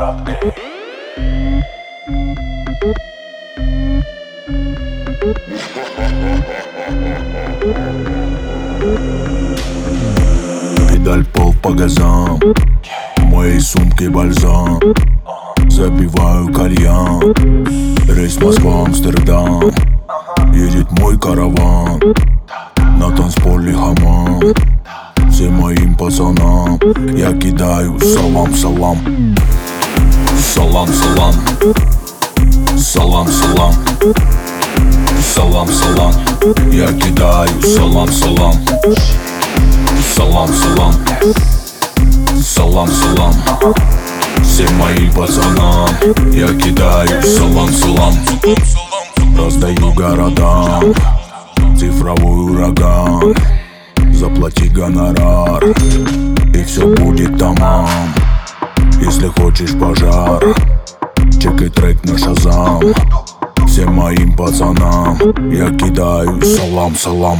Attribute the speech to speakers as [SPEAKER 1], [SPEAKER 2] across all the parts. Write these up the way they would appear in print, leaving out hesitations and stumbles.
[SPEAKER 1] рэп.
[SPEAKER 2] Педаль пол по газам, в моей сумке бальзам. Забиваю кальян, рейс Москва, Амстердам. Едет мой караван, на танцполе хамам. Всем моим пацанам я кидаю салам, салам. Салам, салам. Салам, салам. Салам, салам. Я кидаю салам, салам. Салам, салам. Салам, салам. Всем моим пацанам я кидаю салам, салам. Раздаю городам цифровой ураган. Заплати гонорар, и все будет тамам. Если хочешь пожар, чекай трек на Шазам. Всем моим пацанам я кидаю салам, салам.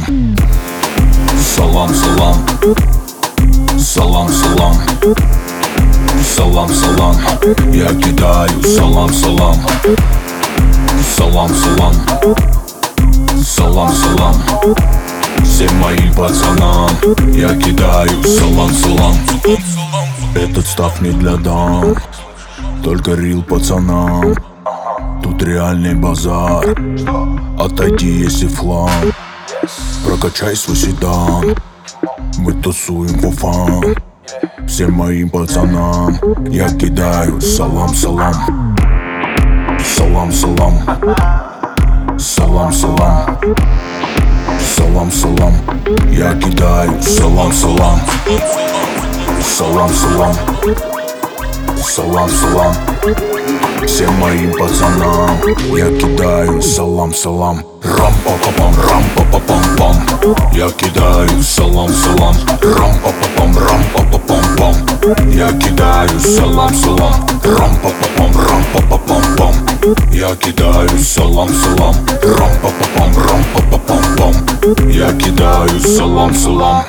[SPEAKER 2] Салам, салам. Салам, салам. Салам, салам. Я кидаю салам, салам. Салам, салам. Салам, салам. Всем моим пацанам я кидаю салам, салам. Этот став не для дам, только рил пацанам. Тут реальный базар, отойди, если флам. Прокачай свой седан, мы тусуем по фан. Всем моим пацанам я кидаю салам, салам. Салам, салам. Салам, салам. Салам, салам. Я кидаю салам, салам. Салам, салам. Салам, салам. Всем моим пацанам я кидаю салам, салам. Рам-па-па-пам, рам-па-па-пам-пам. Я кидаю салам, салам. Рам-па-па-пам, рам-па-па-пам-пам. Я кидаю салам, салам. Рам-па-па-пам, рам-па-па-пам-пам. Я кидаю салам, салам. Рам-па-па-пам, рам-па-па-пам-пам. Я кидаю салам, салам.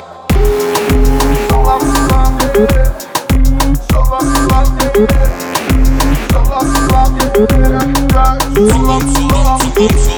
[SPEAKER 1] Салам, салам.